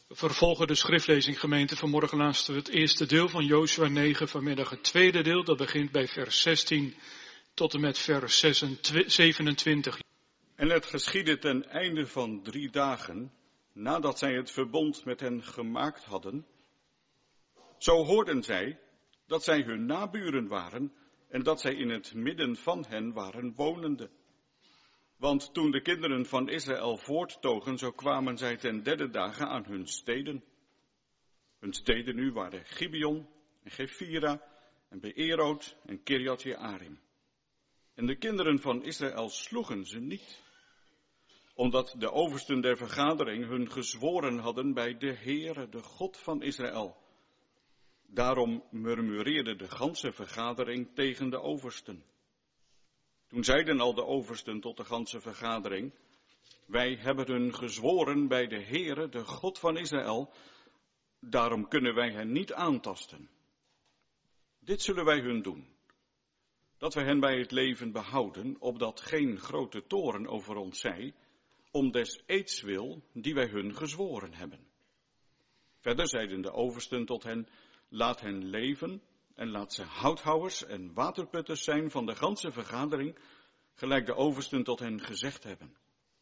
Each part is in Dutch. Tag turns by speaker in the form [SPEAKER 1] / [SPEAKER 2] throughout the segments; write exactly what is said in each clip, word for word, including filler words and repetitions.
[SPEAKER 1] We vervolgen de schriftlezing, gemeente. Vanmorgen lazen we het eerste deel van Jozua negen, vanmiddag het tweede deel. Dat begint bij vers zestien tot en met vers zevenentwintig.
[SPEAKER 2] En het geschiedde ten einde van drie dagen, nadat zij het verbond met hen gemaakt hadden. Zo hoorden zij dat zij hun naburen waren en dat zij in het midden van hen waren wonende. Want toen de kinderen van Israël voorttogen, zo kwamen zij ten derde dagen aan hun steden. Hun steden nu waren Gibeon en Gefira en Beerot en Kirjat Jearim. En de kinderen van Israël sloegen ze niet, omdat de oversten der vergadering hun gezworen hadden bij de Heere, de God van Israël. Daarom murmureerde de ganse vergadering tegen de oversten. Toen zeiden al de oversten tot de ganse vergadering: wij hebben hun gezworen bij de Heere, de God van Israël, daarom kunnen wij hen niet aantasten. Dit zullen wij hun doen, dat wij hen bij het leven behouden, opdat geen grote toorn over ons zij, om des eeds wil, die wij hun gezworen hebben. Verder zeiden de oversten tot hen: laat hen leven en laat ze houthouwers en waterputters zijn van de ganse vergadering, gelijk de oversten tot hen gezegd hebben.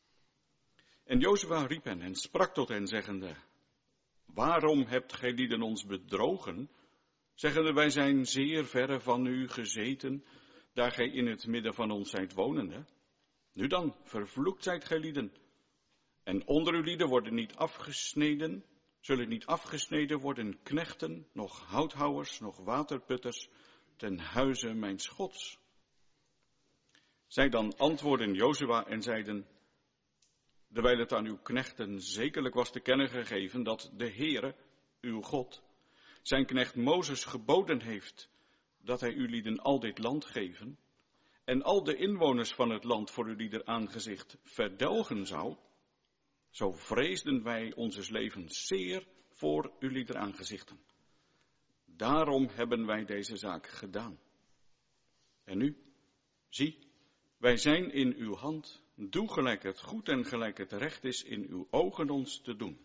[SPEAKER 2] En Jozua riep hen en sprak tot hen, zeggende: waarom hebt gij lieden ons bedrogen, zeggende: wij zijn zeer verre van u gezeten, daar gij in het midden van ons zijt wonende? Nu dan, vervloekt zijt gij lieden. En onder uw lieden worden niet afgesneden, zullen niet afgesneden worden knechten, nog houthouwers, nog waterputters, ten huize mijns Gods. Zij dan antwoordden Jozua en zeiden: dewijl het aan uw knechten zekerlijk was te kennen gegeven dat de Heere, uw God, zijn knecht Mozes geboden heeft dat hij uw lieden al dit land geven, en al de inwoners van het land voor uw lieder aangezicht verdelgen zou, zo vreesden wij onzes levens zeer voor uw lieder aangezichten. Daarom hebben wij deze zaak gedaan. En nu, zie, wij zijn in uw hand, doe gelijk het goed en gelijk het recht is in uw ogen ons te doen.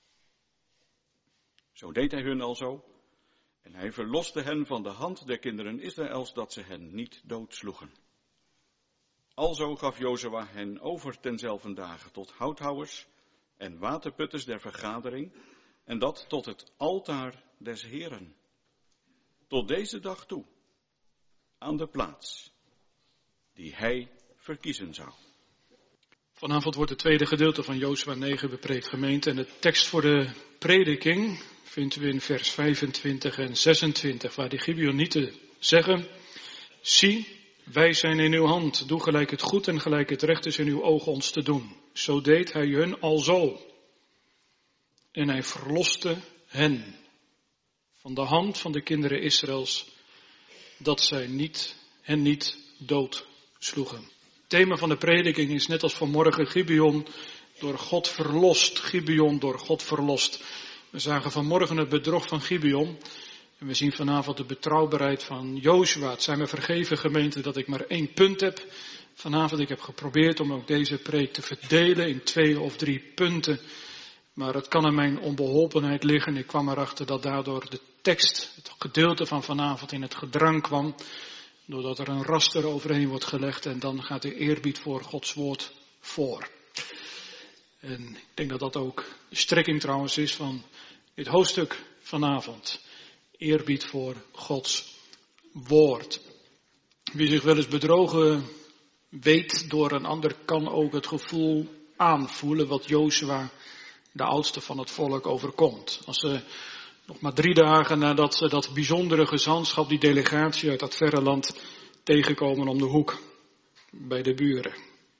[SPEAKER 2] Zo deed hij hun alzo, en hij verloste hen van de hand der kinderen Israëls, dat ze hen niet doodsloegen. Alzo gaf Jozua hen over tenzelfden dagen tot houthouwers en waterputters der vergadering, en dat tot het altaar des Heeren. Tot deze dag toe, aan de plaats die hij verkiezen zou.
[SPEAKER 1] Vanavond wordt het tweede gedeelte van Jozua negen bepreekt, gemeente. En de tekst voor de prediking vindt u in vers vijfentwintig en zesentwintig, waar de Gibeonieten zeggen: zie, wij zijn in uw hand, doe gelijk het goed en gelijk het recht is in uw ogen ons te doen. Zo deed hij hun alzo. En hij verloste hen van de hand van de kinderen Israëls, dat zij niet, hen niet doodsloegen. Het thema van de prediking is net als vanmorgen: Gibeon door God verlost. Gibeon door God verlost. We zagen vanmorgen het bedrog van Gibeon. En we zien vanavond de betrouwbaarheid van Jozua. Het zijn me vergeven, gemeente, dat ik maar één punt heb vanavond. Ik heb geprobeerd om ook deze preek te verdelen in twee of drie punten. Maar het kan aan mijn onbeholpenheid liggen. Ik kwam erachter dat daardoor de tekst, het gedeelte van vanavond, in het gedrang kwam. Doordat er een raster overheen wordt gelegd en dan gaat de eerbied voor Gods woord voor. En ik denk dat dat ook de strekking trouwens is van dit hoofdstuk vanavond. Eerbied voor Gods woord. Wie zich wel eens bedrogen weet door een ander, kan ook het gevoel aanvoelen wat Jozua, de oudste van het volk, overkomt. Als ze nog maar drie dagen nadat ze dat bijzondere gezantschap, die delegatie uit dat verre land, tegenkomen om de hoek bij de buren.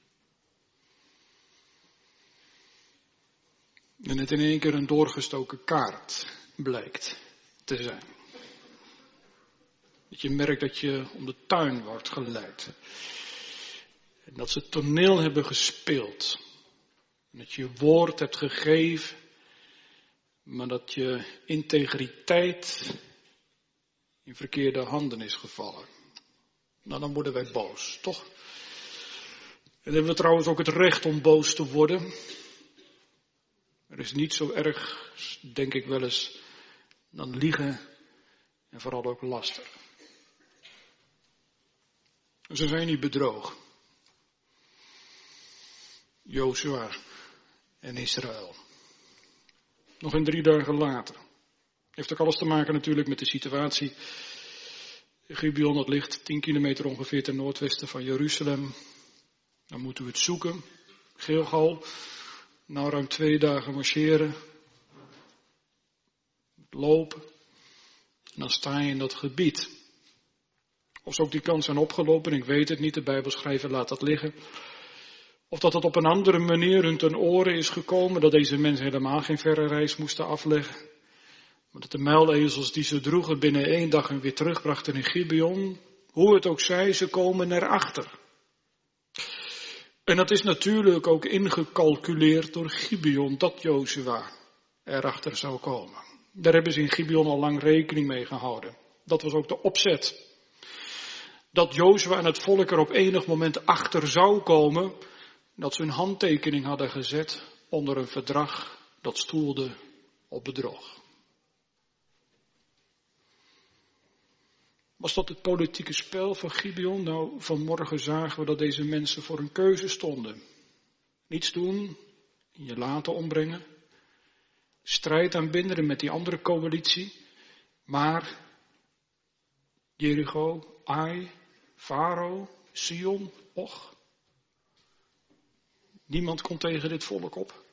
[SPEAKER 1] En het in één keer een doorgestoken kaart blijkt te zijn. Dat je merkt dat je om de tuin wordt geleid. En dat ze toneel hebben gespeeld. En dat je woord hebt gegeven. Maar dat je integriteit in verkeerde handen is gevallen. Nou, dan worden wij boos, toch? En hebben we trouwens ook het recht om boos te worden. Er is niet zo erg, denk ik wel eens, dan liegen en vooral ook laster. Ze zijn niet bedrogen. Jozua en Israël. Nog een drie dagen later. Heeft ook alles te maken natuurlijk met de situatie. Gibeon, dat ligt tien kilometer ongeveer ten noordwesten van Jeruzalem. Dan moeten we het zoeken. Gilgal. Nou ruim twee dagen marcheren. Lopen. En dan sta je in dat gebied. Of ze ook die kans zijn opgelopen, ik weet het niet. De Bijbelschrijver laat dat liggen. Of dat het op een andere manier hun ten oren is gekomen. Dat deze mensen helemaal geen verre reis moesten afleggen. Maar dat de muilezels die ze droegen binnen één dag en weer terugbrachten in Gibeon. Hoe het ook zij, ze komen erachter. En dat is natuurlijk ook ingecalculeerd door Gibeon, dat Jozua erachter zou komen. Daar hebben ze in Gibeon al lang rekening mee gehouden. Dat was ook de opzet. Dat Jozua en het volk er op enig moment achter zou komen, dat ze hun handtekening hadden gezet onder een verdrag dat stoelde op bedrog. Was dat het politieke spel van Gibeon? Nou, vanmorgen zagen we dat deze mensen voor een keuze stonden. Niets doen, je laten ombrengen, strijd aanbinden met die andere coalitie, maar Jericho, Ai, Farao, Sion, Och. Niemand kon tegen dit volk op.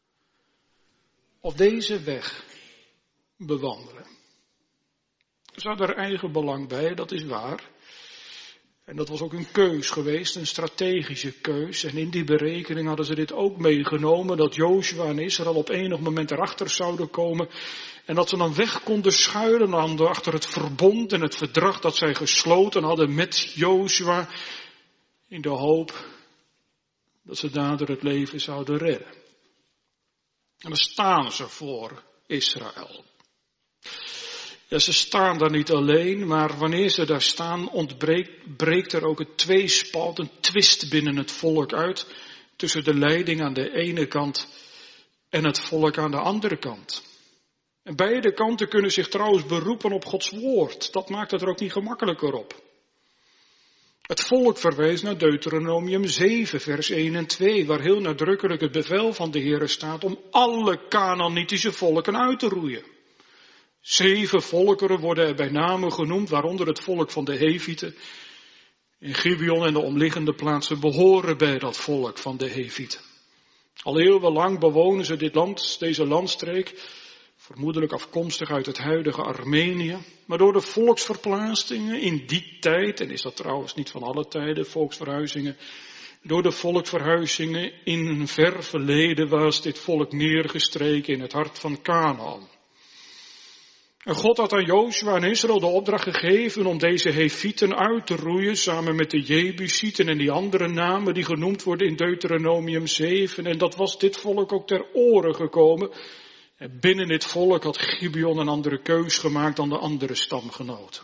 [SPEAKER 1] Of deze weg bewandelen. Ze hadden er eigen belang bij, dat is waar. En dat was ook een keus geweest, een strategische keus. En in die berekening hadden ze dit ook meegenomen, dat Jozua en Israël op enig moment erachter zouden komen. En dat ze dan weg konden schuilen achter het verbond en het verdrag dat zij gesloten hadden met Jozua. In de hoop dat ze daardoor het leven zouden redden. En dan staan ze voor Israël. Ja, ze staan daar niet alleen, maar wanneer ze daar staan, ontbreekt breekt er ook een tweespalt, een twist binnen het volk uit. Tussen de leiding aan de ene kant en het volk aan de andere kant. En beide kanten kunnen zich trouwens beroepen op Gods woord. Dat maakt het er ook niet gemakkelijker op. Het volk verwijst naar Deuteronomium zeven, vers één en twee, waar heel nadrukkelijk het bevel van de Heere staat om alle Kanaanitische volken uit te roeien. Zeven volkeren worden er bij name genoemd, waaronder het volk van de Hevieten. In Gibeon en de omliggende plaatsen behoren bij dat volk van de Hevieten. Al eeuwenlang bewonen ze dit land, deze landstreek, vermoedelijk afkomstig uit het huidige Armenië. Maar door de volksverplaatsingen in die tijd, en is dat trouwens niet van alle tijden, volksverhuizingen. Door de volksverhuizingen in een ver verleden was dit volk neergestreken in het hart van Kanaan. En God had aan Jozua en Israël de opdracht gegeven om deze Hevieten uit te roeien, samen met de Jebusieten en die andere namen die genoemd worden in Deuteronomium zeven. En dat was dit volk ook ter oren gekomen. En binnen dit volk had Gibeon een andere keus gemaakt dan de andere stamgenoten.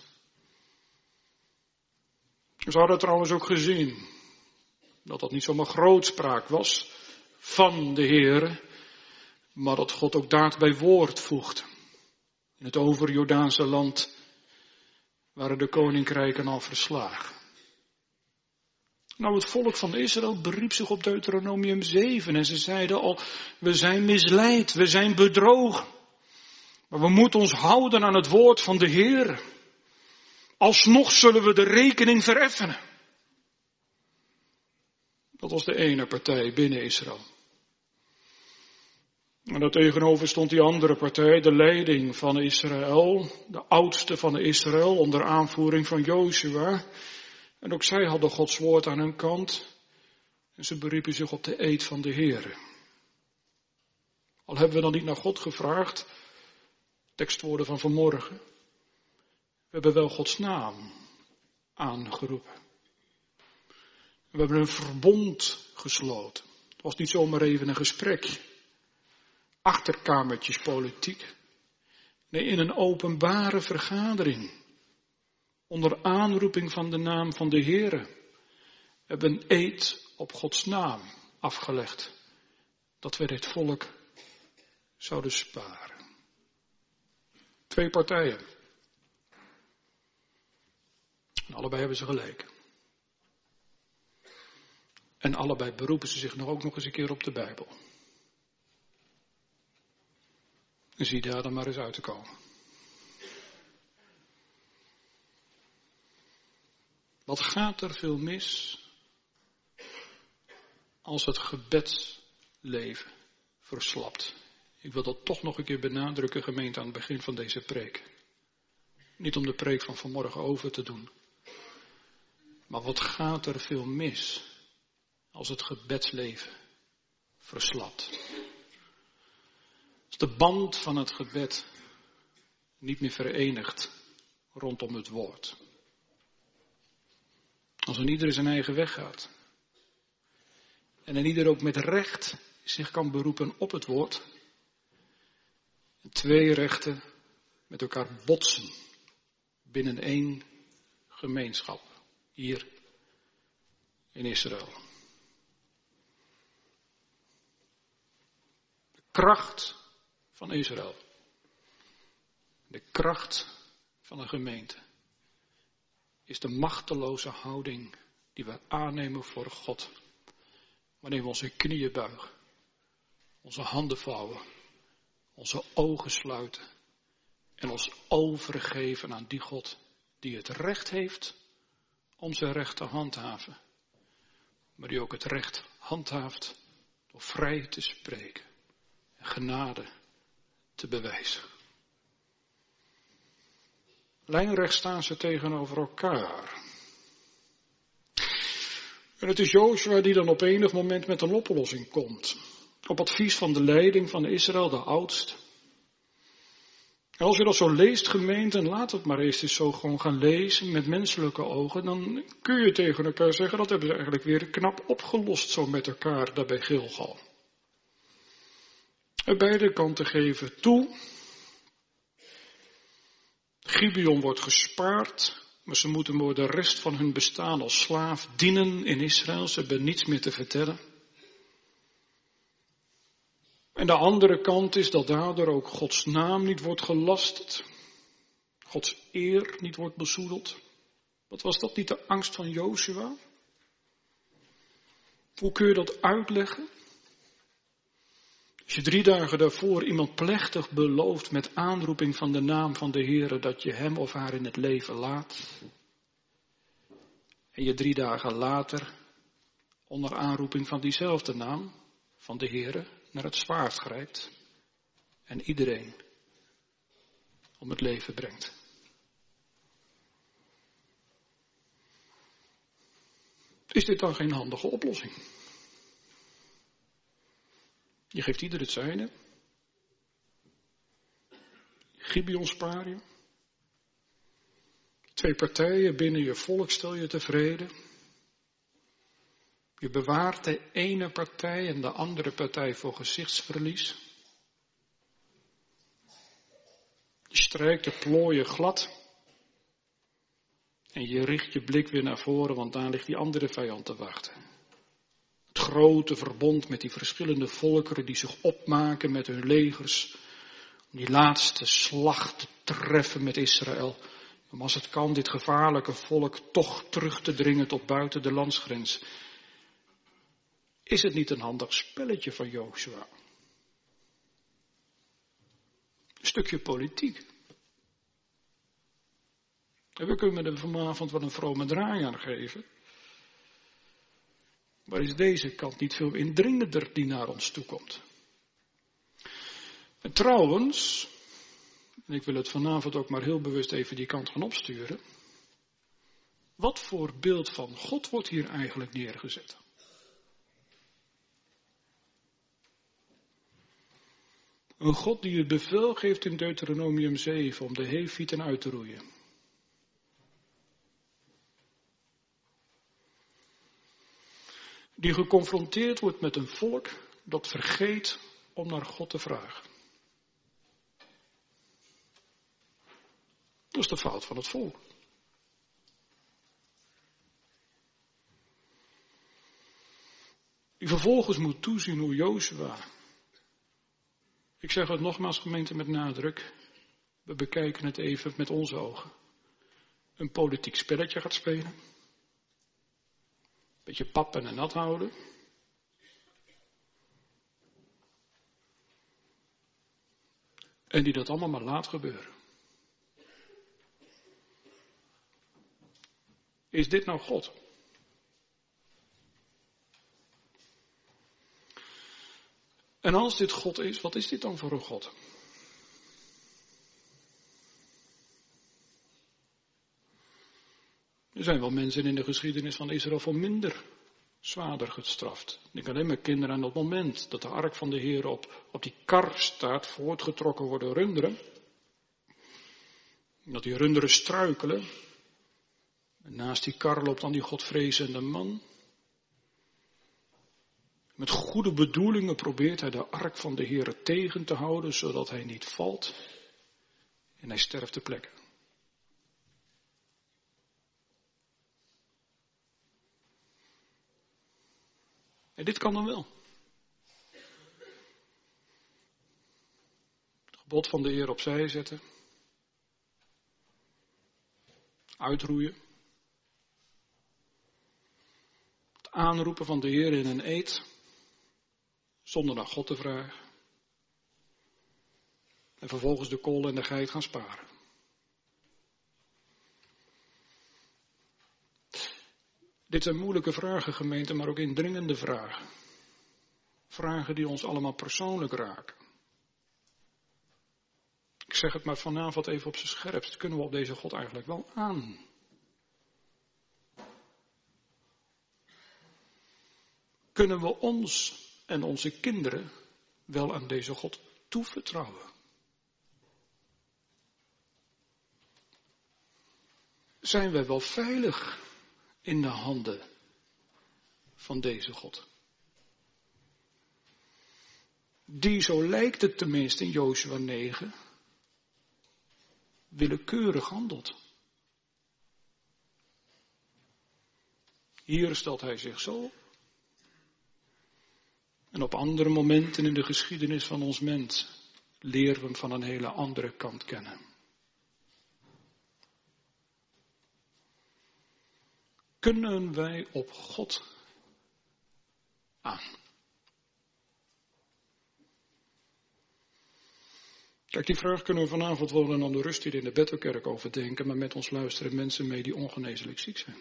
[SPEAKER 1] Ze hadden trouwens ook gezien dat dat niet zomaar grootspraak was van de Heere, maar dat God ook daad bij woord voegde. In het overjordaanse land waren de koninkrijken al verslagen. Nou, het volk van Israël beriep zich op Deuteronomium zeven en ze zeiden al, we zijn misleid, we zijn bedrogen. Maar we moeten ons houden aan het woord van de Heer. Alsnog zullen we de rekening vereffenen. Dat was de ene partij binnen Israël. En daartegenover stond die andere partij, de leiding van Israël, de oudste van Israël, onder aanvoering van Jozua. En ook zij hadden Gods woord aan hun kant. En ze beriepen zich op de eed van de Heere. Al hebben we dan niet naar God gevraagd, tekstwoorden van vanmorgen. We hebben wel Gods naam aangeroepen. We hebben een verbond gesloten. Het was niet zomaar even een gesprekje. Achterkamertjespolitiek. Nee, in een openbare vergadering. Onder aanroeping van de naam van de Heere. We hebben een eed op Gods naam afgelegd. Dat we dit volk zouden sparen. Twee partijen. En allebei hebben ze gelijk. En allebei beroepen ze zich nog ook nog eens een keer op de Bijbel. En zie daar dan maar eens uit te komen. Wat gaat er veel mis als het gebedsleven verslapt? Ik wil dat toch nog een keer benadrukken, gemeente, aan het begin van deze preek. Niet om de preek van vanmorgen over te doen. Maar wat gaat er veel mis als het gebedsleven verslapt? Als de band van het gebed niet meer verenigt rondom het woord. Als een ieder zijn eigen weg gaat. En een ieder ook met recht zich kan beroepen op het woord. En twee rechten met elkaar botsen binnen één gemeenschap. Hier in Israël. De kracht van Israël. De kracht van een gemeente. Is de machteloze houding die we aannemen voor God. Wanneer we onze knieën buigen. Onze handen vouwen. Onze ogen sluiten. En ons overgeven aan die God die het recht heeft om zijn recht te handhaven. Maar die ook het recht handhaaft door vrij te spreken. En genade te bewijzen. Lijnrecht staan ze tegenover elkaar. En het is Jozua die dan op enig moment met een oplossing komt. Op advies van de leiding van Israël, de oudst. En als je dat zo leest, gemeente, en laat het maar eens eens zo gewoon gaan lezen met menselijke ogen, dan kun je tegen elkaar zeggen, dat hebben ze eigenlijk weer knap opgelost zo met elkaar daar bij Gilgal. En beide kanten geven toe. Gibeon wordt gespaard, maar ze moeten voor de rest van hun bestaan als slaaf dienen in Israël. Ze hebben niets meer te vertellen. En de andere kant is dat daardoor ook Gods naam niet wordt gelasterd. Gods eer niet wordt bezoedeld. Wat was dat niet de angst van Jozua? Hoe kun je dat uitleggen? Als je drie dagen daarvoor iemand plechtig belooft met aanroeping van de naam van de Heere dat je hem of haar in het leven laat. En je drie dagen later onder aanroeping van diezelfde naam van de Heere naar het zwaard grijpt. En iedereen om het leven brengt. Is dit dan geen handige oplossing? Je geeft ieder het zijne. Gibeon spaar je. Twee partijen binnen je volk stel je tevreden. Je bewaart de ene partij en de andere partij voor gezichtsverlies. Je strijkt de plooien glad. En je richt je blik weer naar voren, want daar ligt die andere vijand te wachten. Het grote verbond met die verschillende volkeren die zich opmaken met hun legers. Om die laatste slag te treffen met Israël. Om als het kan dit gevaarlijke volk toch terug te dringen tot buiten de landsgrens. Is het niet een handig spelletje van Jozua? Een stukje politiek. En we kunnen er vanavond wel een vrome draai aan geven. Maar is deze kant niet veel indringender die naar ons toe komt? En trouwens, en ik wil het vanavond ook maar heel bewust even die kant gaan opsturen. Wat voor beeld van God wordt hier eigenlijk neergezet? Een God die het bevel geeft in Deuteronomium zeven om de Hefieten uit te roeien. Die geconfronteerd wordt met een volk dat vergeet om naar God te vragen. Dat is de fout van het volk. Die vervolgens moet toezien hoe Jozua Ik zeg het nogmaals, gemeente, met nadruk. We bekijken het even met onze ogen. Een politiek spelletje gaat spelen. Een beetje pappen en nat houden. En die dat allemaal maar laat gebeuren. Is dit nou God? En als dit God is, wat is dit dan voor een God? Er zijn wel mensen in de geschiedenis van Israël voor minder zwaarder gestraft. Ik alleen maar kinderen aan het moment dat de ark van de Heer op, op die kar staat, voortgetrokken worden runderen. Dat die runderen struikelen. En naast die kar loopt dan die godvrezende man. Met goede bedoelingen probeert hij de ark van de Heer tegen te houden, zodat hij niet valt. En hij sterft ter plekke. En dit kan dan wel. Het gebod van de Heer opzij zetten. Uitroeien. Het aanroepen van de Heer in een eed. Zonder naar God te vragen. En vervolgens de kool en de geit gaan sparen. Dit zijn moeilijke vragen, gemeente, maar ook indringende vragen. Vragen die ons allemaal persoonlijk raken. Ik zeg het maar vanavond even op zijn scherpst. Kunnen we op deze God eigenlijk wel aan? Kunnen we ons en onze kinderen wel aan deze God toevertrouwen? Zijn wij wel veilig in de handen van deze God? Die, zo lijkt het tenminste in Jozua negen, willekeurig handelt. Hier stelt hij zich zo op. En op andere momenten in de geschiedenis van ons mens leren we hem van een hele andere kant kennen. Kunnen wij op God aan? Kijk, die vraag kunnen we vanavond wel aan de rust hier in de Bethelkerk overdenken, maar met ons luisteren mensen mee die ongeneeslijk ziek zijn.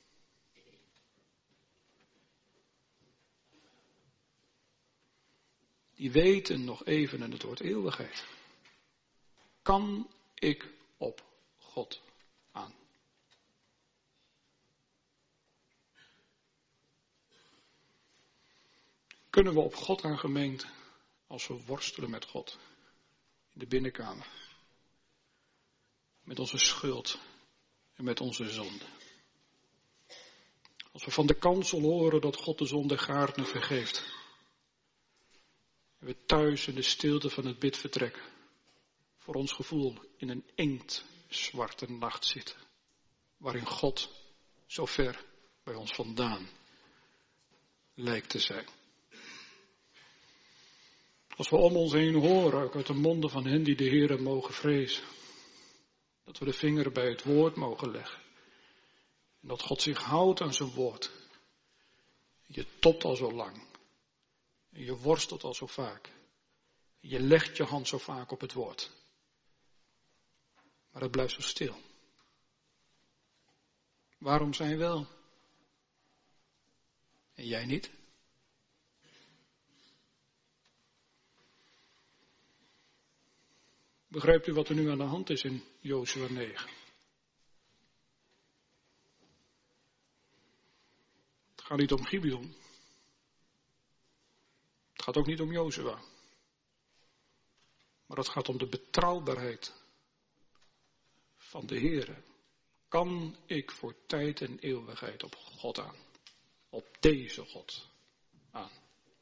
[SPEAKER 1] Die weten nog even in het woord eeuwigheid. Kan ik op God aan? Kunnen we op God aan, gemeente, als we worstelen met God in de binnenkamer, met onze schuld en met onze zonde? Als we van de kansel horen dat God de zonde gaarne vergeeft, en we thuis in de stilte van het bidvertrek voor ons gevoel in een inktzwarte nacht zitten, waarin God zo ver bij ons vandaan lijkt te zijn. Als we om ons heen horen, ook uit de monden van hen die de Heere mogen vrezen, dat we de vinger bij het woord mogen leggen. En dat God zich houdt aan zijn woord. Je topt al zo lang. En je worstelt al zo vaak. Je legt je hand zo vaak op het woord. Maar het blijft zo stil. Waarom zij wel? En jij niet? Begrijpt u wat er nu aan de hand is in Jozua negen? Het gaat niet om Gibeon. Het gaat ook niet om Jozua. Maar het gaat om de betrouwbaarheid van de Heere. Kan ik voor tijd en eeuwigheid op God aan? Op deze God aan?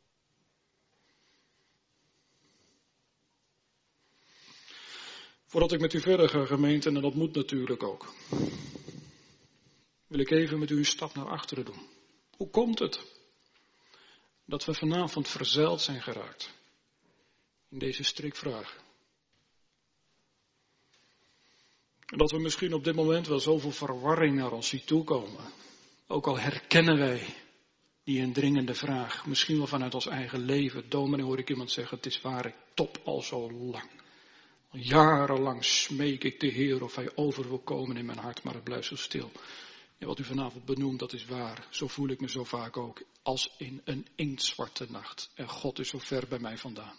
[SPEAKER 1] Voordat ik met u verder ga, gemeente, en dat moet natuurlijk ook, wil ik even met u een stap naar achteren doen. Hoe komt het dat we vanavond verzeild zijn geraakt in deze strikvraag. En dat we misschien op dit moment wel zoveel verwarring naar ons zien toekomen. Ook al herkennen wij die indringende vraag, misschien wel vanuit ons eigen leven. Dominee, hoor ik iemand zeggen, het is waar, ik top al zo lang. Al jarenlang smeek ik de Heer of hij over wil komen in mijn hart, maar het blijft zo stil. En wat u vanavond benoemt, dat is waar. Zo voel ik me zo vaak ook, als in een inktzwarte nacht. En God is zo ver bij mij vandaan.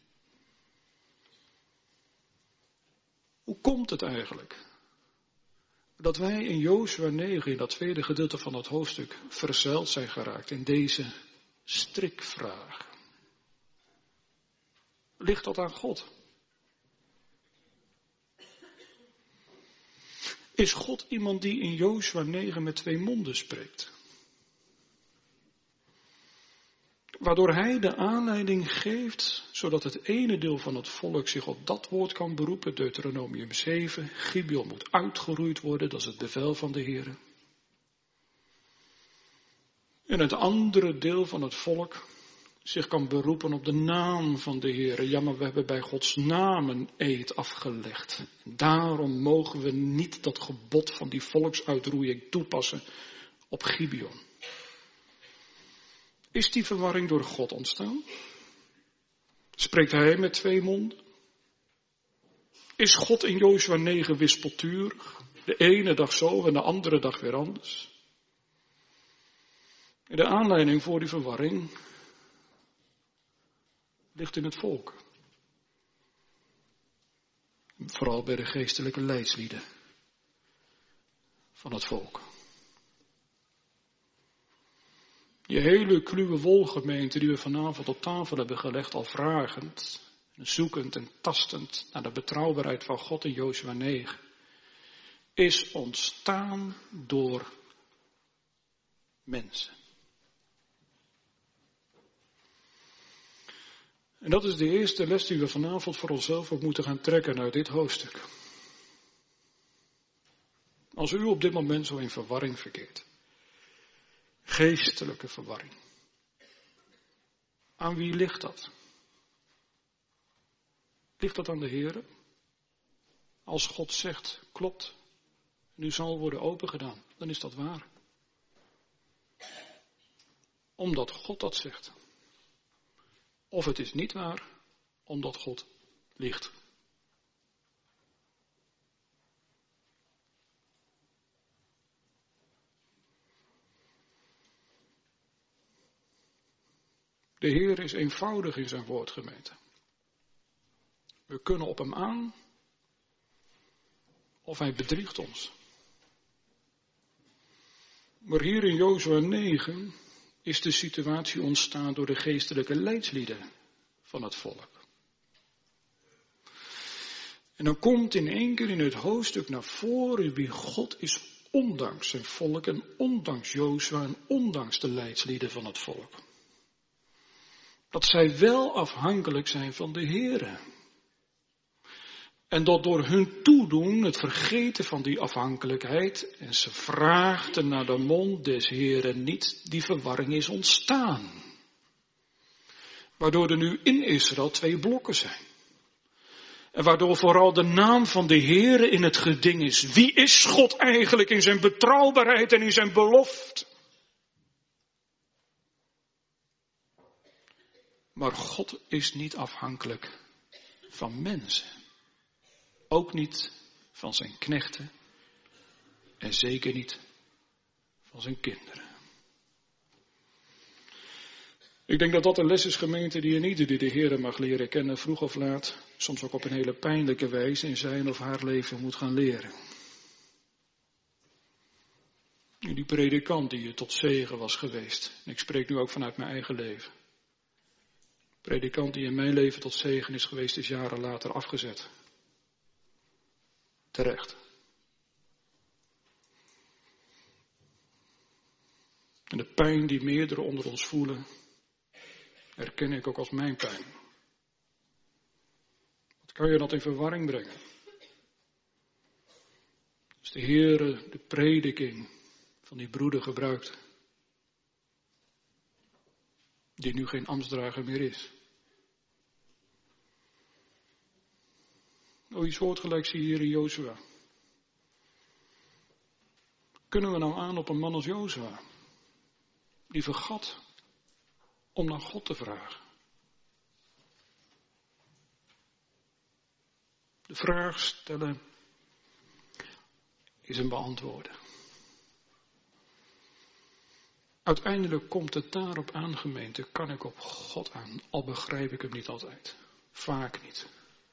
[SPEAKER 1] Hoe komt het eigenlijk dat wij in Jozua negen, in dat tweede gedeelte van het hoofdstuk, verzeild zijn geraakt in deze strikvraag? Ligt dat aan God? Is God iemand die in Jozua negen met twee monden spreekt? Waardoor hij de aanleiding geeft, zodat het ene deel van het volk zich op dat woord kan beroepen, Deuteronomium zeven, Gibeon moet uitgeroeid worden, dat is het bevel van de Heer. En het andere deel van het volk zich kan beroepen op de naam van de Heer. Ja, maar we hebben bij Gods naam een eed afgelegd. Daarom mogen we niet dat gebod van die volksuitroeiing toepassen op Gibeon. Is die verwarring door God ontstaan? Spreekt hij met twee monden? Is God in Jozua negen wispelturig? De ene dag zo en de andere dag weer anders. En de aanleiding voor die verwarring ligt in het volk. Vooral bij de geestelijke leidslieden van het volk. Die hele kluwe wolgemeente die we vanavond op tafel hebben gelegd, al vragend, zoekend en tastend naar de betrouwbaarheid van God in Jozua negen, is ontstaan door mensen. En dat is de eerste les die we vanavond voor onszelf ook moeten gaan trekken uit dit hoofdstuk. Als u op dit moment zo in verwarring verkeert. Geestelijke verwarring. Aan wie ligt dat? Ligt dat aan de Heer? Als God zegt, klopt, nu zal worden opengedaan, dan is dat waar. Omdat God dat zegt. Of het is niet waar, omdat God liegt. De Heer is eenvoudig in zijn woord, gemeente. We kunnen op hem aan, of hij bedriegt ons. Maar hier in Jozua negen is de situatie ontstaan door de geestelijke leidslieden van het volk. En dan komt in één keer in het hoofdstuk naar voren wie God is ondanks zijn volk en ondanks Jozua en ondanks de leidslieden van het volk. Dat zij wel afhankelijk zijn van de Heere. En dat door hun toedoen, het vergeten van die afhankelijkheid, en ze vraagden naar de mond des Heeren niet, die verwarring is ontstaan. Waardoor er nu in Israël twee blokken zijn. En waardoor vooral de naam van de Heere in het geding is. Wie is God eigenlijk in zijn betrouwbaarheid en in zijn belofte? Maar God is niet afhankelijk van mensen. Ook niet van zijn knechten. En zeker niet van zijn kinderen. Ik denk dat dat een les is, gemeente, die in ieder die de Heer mag leren kennen, vroeg of laat, soms ook op een hele pijnlijke wijze in zijn of haar leven moet gaan leren. Die predikant die je tot zegen was geweest, en ik spreek nu ook vanuit mijn eigen leven. Predikant die in mijn leven tot zegen is geweest, is jaren later afgezet. Terecht. En de pijn die meerdere onder ons voelen, herken ik ook als mijn pijn. Wat kan je dat in verwarring brengen? Als de Heere de prediking van die broeder gebruikt, die nu geen ambtsdrager meer is. Oh, iets soortgelijks zie je hier in Jozua. Kunnen we nou aan op een man als Jozua? Die vergat om naar God te vragen. De vraag stellen is een beantwoorden. Uiteindelijk komt het daarop aan, gemeente, kan ik op God aan, al begrijp ik hem niet altijd. Vaak niet.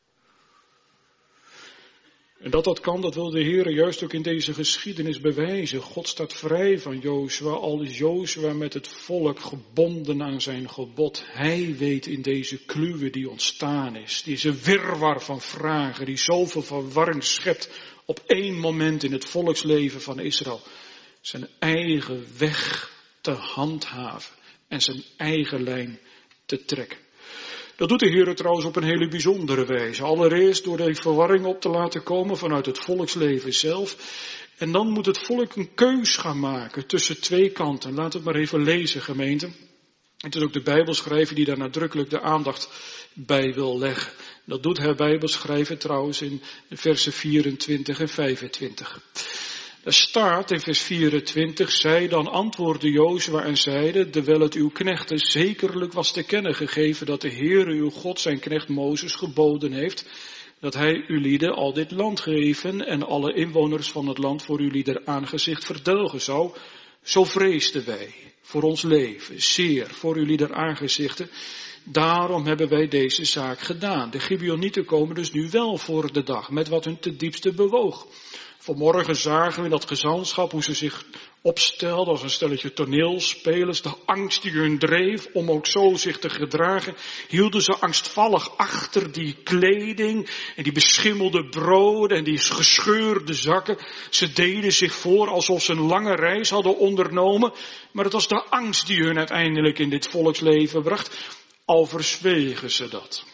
[SPEAKER 1] En dat dat kan, dat wil de Heer juist ook in deze geschiedenis bewijzen. God staat vrij van Jozua, al is Jozua met het volk gebonden aan zijn gebod. Hij weet in deze kluwe die ontstaan is, deze wirwar van vragen, die zoveel verwarring schept op één moment in het volksleven van Israël, zijn eigen weg te handhaven en zijn eigen lijn te trekken. Dat doet de Heer trouwens op een hele bijzondere wijze. Allereerst door de verwarring op te laten komen vanuit het volksleven zelf. En dan moet het volk een keus gaan maken tussen twee kanten. Laat het maar even lezen, gemeente. Het is ook de Bijbelschrijver die daar nadrukkelijk de aandacht bij wil leggen. Dat doet hij Bijbelschrijver trouwens in de versen vierentwintig en vijfentwintig. Er staat in vers vierentwintig, zij dan antwoordde Jozua en zeiden, terwijl het uw knechten zekerlijk was te kennen gegeven dat de Heere uw God zijn knecht Mozes geboden heeft, dat hij uw lieden al dit land geven en alle inwoners van het land voor uw lieder aangezicht verdelgen zou, zo vreesden wij voor ons leven, zeer voor uw lieder aangezichten. Daarom hebben wij deze zaak gedaan. De Gibeonieten komen dus nu wel voor de dag, met wat hun ten diepste bewoog. Vanmorgen zagen we in dat gezantschap hoe ze zich opstelden als een stelletje toneelspelers. De angst die hun dreef om ook zo zich te gedragen, hielden ze angstvallig achter die kleding en die beschimmelde broden en die gescheurde zakken. Ze deden zich voor alsof ze een lange reis hadden ondernomen, maar het was de angst die hun uiteindelijk in dit volksleven bracht. Al verzwegen ze dat.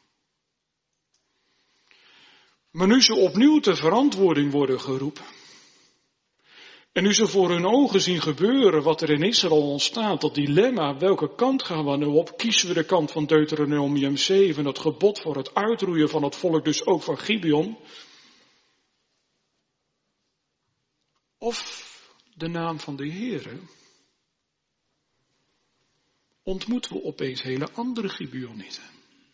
[SPEAKER 1] Maar nu ze opnieuw ter verantwoording worden geroepen, en nu ze voor hun ogen zien gebeuren wat er in Israël ontstaat, dat dilemma, welke kant gaan we nu op? Kiezen we de kant van Deuteronomium zeven, het gebod voor het uitroeien van het volk, dus ook van Gibeon? Of de naam van de Heere? Ontmoeten we opeens hele andere Gibeonieten?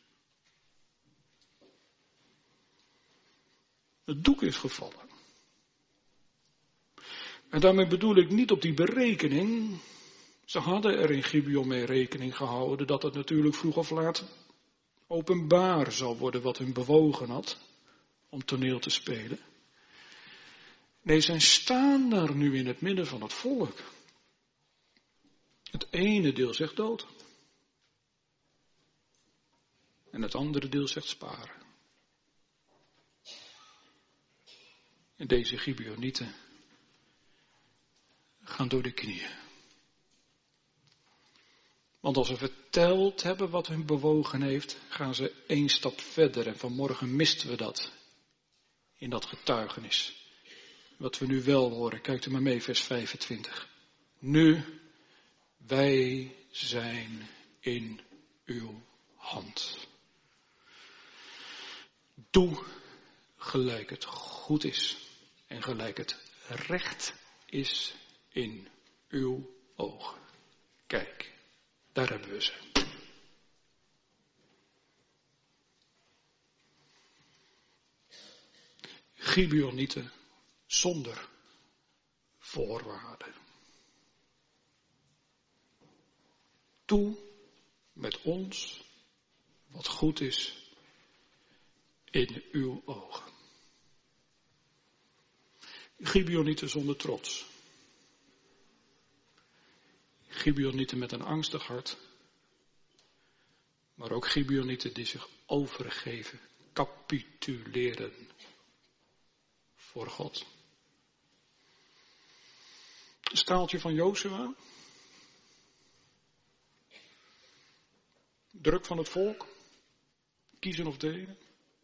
[SPEAKER 1] Het doek is gevallen. En daarmee bedoel ik niet op die berekening. Ze hadden er in Gibeon mee rekening gehouden dat het natuurlijk vroeg of laat openbaar zou worden wat hun bewogen had om toneel te spelen. Nee, zij staan daar nu in het midden van het volk. Het ene deel zegt dood. En het andere deel zegt sparen. En deze Gibeonieten gaan door de knieën. Want als ze verteld hebben wat hun bewogen heeft, gaan ze één stap verder. En vanmorgen misten we dat in dat getuigenis. Wat we nu wel horen. Kijkt u maar mee, vers vijfentwintig. Nu, wij zijn in uw hand. Doe gelijk het goed is en gelijk het recht is in uw ogen. Kijk, daar hebben we ze. Gibeonieten zonder voorwaarden. Doe met ons wat goed is in uw ogen. Gibeonieten zonder trots. Gibeonieten met een angstig hart. Maar ook Gibeonieten die zich overgeven, capituleren voor God. Een staaltje van Jozua. Druk van het volk. Kiezen of delen.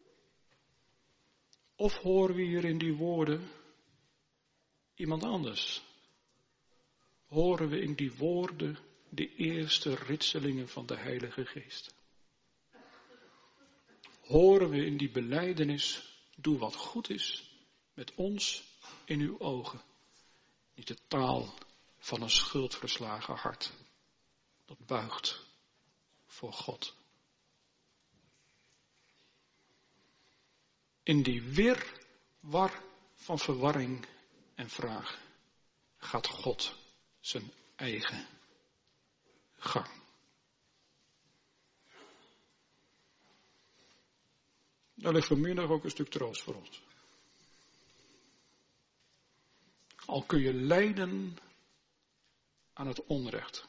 [SPEAKER 1] Of horen we hier in die woorden iemand anders? Horen we in die woorden de eerste ritselingen van de Heilige Geest? Horen we in die belijdenis Doe wat goed is met ons in uw ogen. Niet de taal van een schuldverslagen hart. Dat buigt voor God. In die wirwar van verwarring en vraag gaat God zijn eigen gang. Daar ligt vanmiddag ook een stuk troost voor ons. Al kun je lijden aan het onrecht.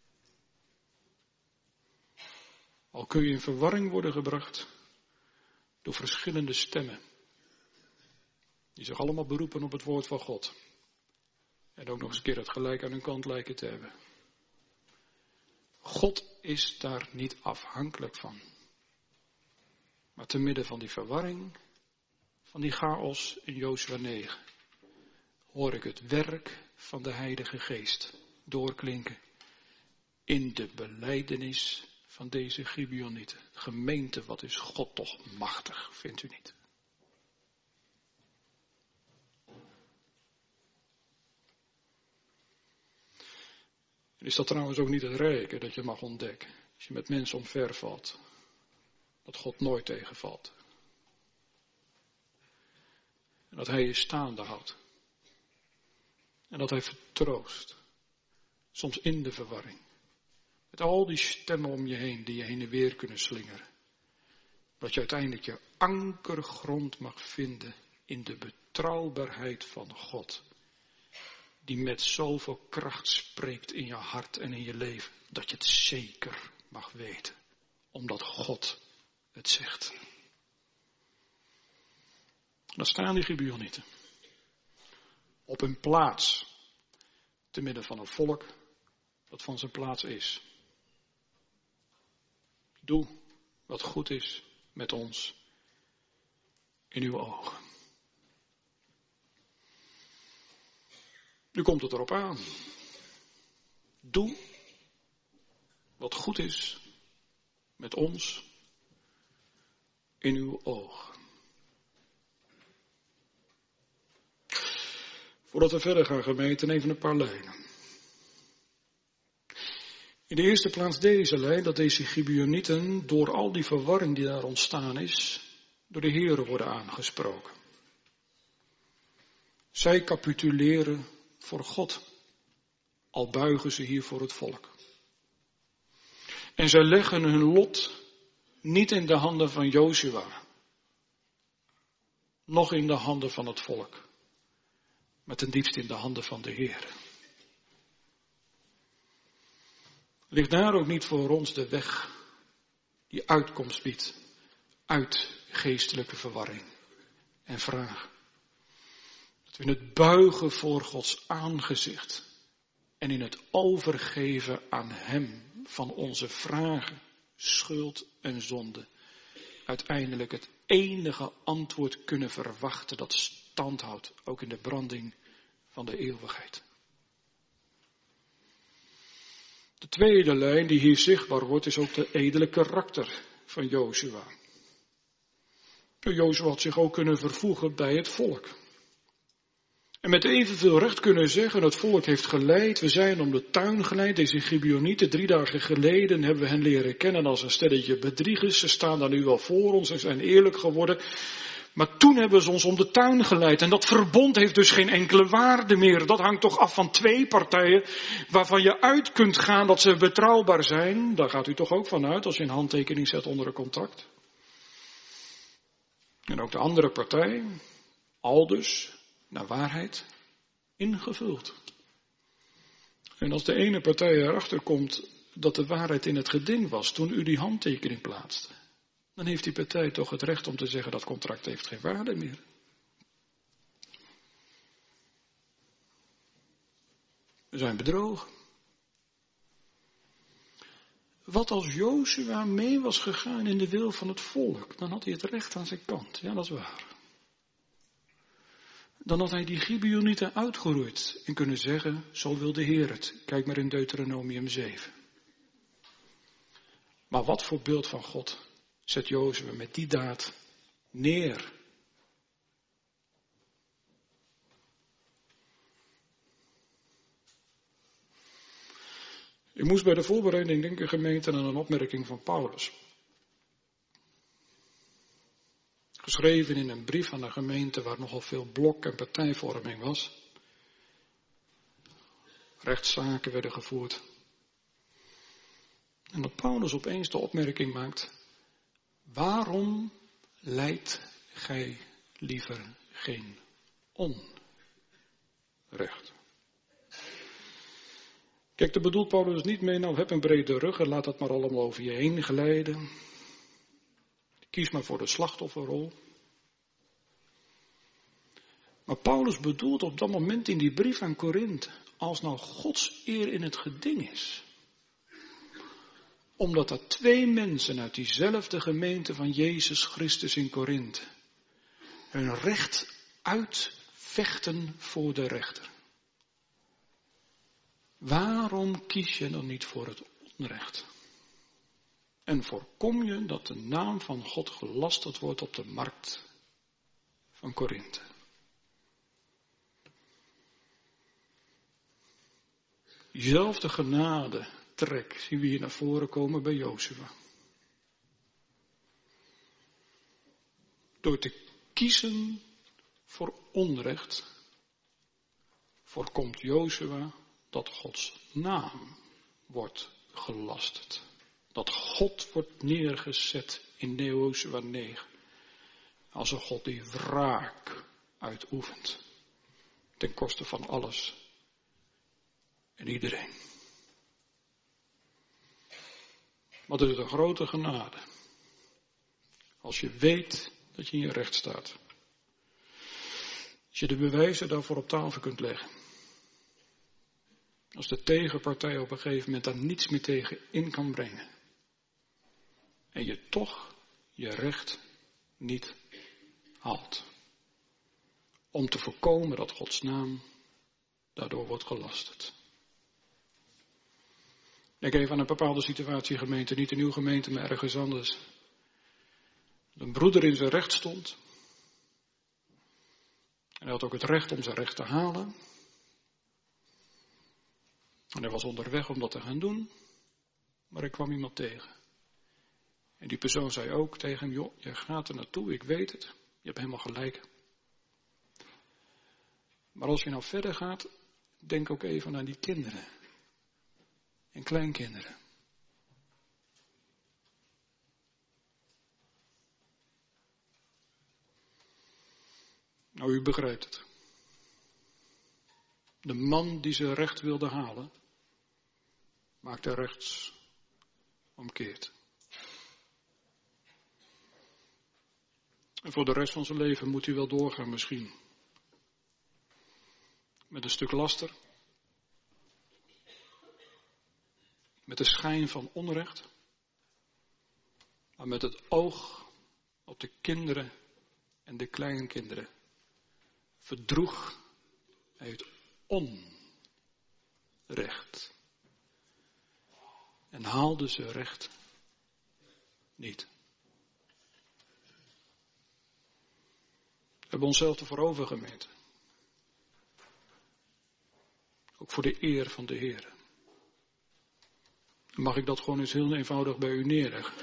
[SPEAKER 1] Al kun je in verwarring worden gebracht door verschillende stemmen. Die zich allemaal beroepen op het woord van God. En ook nog eens een keer het gelijk aan hun kant lijken te hebben. God is daar niet afhankelijk van. Maar te midden van die verwarring, van die chaos in Jozua negen, hoor ik het werk van de Heilige Geest doorklinken in de belijdenis van deze Gibeonieten. Gemeente, wat is God toch machtig, vindt u niet? En is dat trouwens ook niet het rijke dat je mag ontdekken, als je met mensen omvervalt, dat God nooit tegenvalt. En dat hij je staande houdt. En dat hij vertroost. Soms in de verwarring. Met al die stemmen om je heen die je heen en weer kunnen slingeren. Dat je uiteindelijk je ankergrond mag vinden in de betrouwbaarheid van God. Die met zoveel kracht spreekt in je hart en in je leven. Dat je het zeker mag weten. Omdat God het zegt. Dan staan die Gibeonieten. Op hun plaats. Te midden van een volk dat van zijn plaats is. Doe wat goed is met ons in uw ogen. Nu komt het erop aan. Doe wat goed is met ons in uw ogen. Voordat we verder gaan, gemeente, even een paar lijnen. In de eerste plaats deze lijn, dat deze Gibeonieten door al die verwarring die daar ontstaan is, door de Heere worden aangesproken. Zij capituleren voor God, al buigen ze hier voor het volk. En zij leggen hun lot niet in de handen van Jozua, noch in de handen van het volk, maar ten diepste in de handen van de Heer. Ligt daar ook niet voor ons de weg die uitkomst biedt uit geestelijke verwarring en vraag? Dat we in het buigen voor Gods aangezicht en in het overgeven aan Hem van onze vragen, schuld en zonde uiteindelijk het enige antwoord kunnen verwachten dat stand houdt, ook in de branding van de eeuwigheid. De tweede lijn die hier zichtbaar wordt is ook de edele karakter van Jozua. Jozua had zich ook kunnen vervoegen bij het volk. En met evenveel recht kunnen zeggen, het volk heeft geleid, we zijn om de tuin geleid. Deze Gibeonieten, drie dagen geleden hebben we hen leren kennen als een stelletje bedriegers. Ze staan daar nu wel voor ons en zijn eerlijk geworden. Maar toen hebben ze ons om de tuin geleid. En dat verbond heeft dus geen enkele waarde meer. Dat hangt toch af van twee partijen waarvan je uit kunt gaan dat ze betrouwbaar zijn. Daar gaat u toch ook van uit als je een handtekening zet onder een contract. En ook de andere partij, aldus, naar waarheid, ingevuld. En als de ene partij erachter komt dat de waarheid in het geding was toen u die handtekening plaatste, dan heeft die partij toch het recht om te zeggen dat contract heeft geen waarde meer. We zijn bedrogen. Wat als Jozua mee was gegaan in de wil van het volk, dan had hij het recht aan zijn kant. Ja, dat is waar. Dan had hij die Gibeonieten uitgeroeid en kunnen zeggen, zo wil de Heer het. Kijk maar in Deuteronomium zeven. Maar wat voor beeld van God zet Jozua met die daad neer Ik moest bij de voorbereiding denken, gemeente, aan een opmerking van Paulus. Geschreven in een brief aan de gemeente waar nogal veel blok- en partijvorming was. Rechtszaken werden gevoerd. En dat Paulus opeens de opmerking maakt: waarom lijdt gij liever geen onrecht? Kijk, daar bedoelt Paulus niet mee, nou heb een brede rug en laat dat maar allemaal over je heen glijden. Kies maar voor de slachtofferrol. Maar Paulus bedoelt op dat moment in die brief aan Korinthe, als nou Gods eer in het geding is, omdat er twee mensen uit diezelfde gemeente van Jezus Christus in Korinthe hun recht uitvechten voor de rechter. Waarom kies je dan niet voor het onrecht? En voorkom je dat de naam van God gelasterd wordt op de markt van Korinthe? Diezelfde genade trek zien we hier naar voren komen bij Jozua. Door te kiezen voor onrecht voorkomt Jozua dat Gods naam wordt gelasterd. Dat God wordt neergezet in Jozua negen. Als een God die wraak uitoefent. Ten koste van alles en iedereen. Wat is het een grote genade. Als je weet dat je in je recht staat. Als je de bewijzen daarvoor op tafel kunt leggen. Als de tegenpartij op een gegeven moment daar niets meer tegen in kan brengen. En je toch je recht niet haalt. Om te voorkomen dat Gods naam daardoor wordt gelasterd. Denk even aan een bepaalde situatie, gemeente, niet in uw gemeente, maar ergens anders. Een broeder in zijn recht stond. En hij had ook het recht om zijn recht te halen. En hij was onderweg om dat te gaan doen. Maar hij kwam iemand tegen. En die persoon zei ook tegen hem: joh, je gaat er naartoe, ik weet het. Je hebt helemaal gelijk. Maar als je nou verder gaat, denk ook even aan die kinderen. En kleinkinderen. Nou, u begrijpt het. De man die zijn recht wilde halen, maakte rechts omkeerd. En voor de rest van zijn leven moet hij wel doorgaan misschien. Met een stuk laster. Met de schijn van onrecht. Maar met het oog op de kinderen en de kleinkinderen. Verdroeg hij het onrecht. En haalde zijn recht niet. We hebben onszelf ervoor over, gemeente. Ook voor de eer van de Heer. Dan mag ik dat gewoon eens heel eenvoudig bij u neerleggen.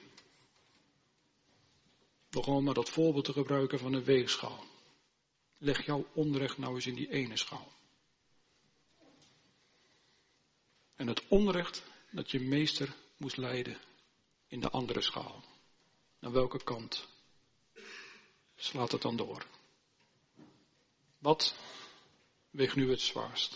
[SPEAKER 1] Door gewoon maar dat voorbeeld te gebruiken van een weegschaal. Leg jouw onrecht nou eens in die ene schaal. En het onrecht dat je meester moest lijden in de andere schaal. Naar welke kant slaat het dan door? Wat weegt nu het zwaarst?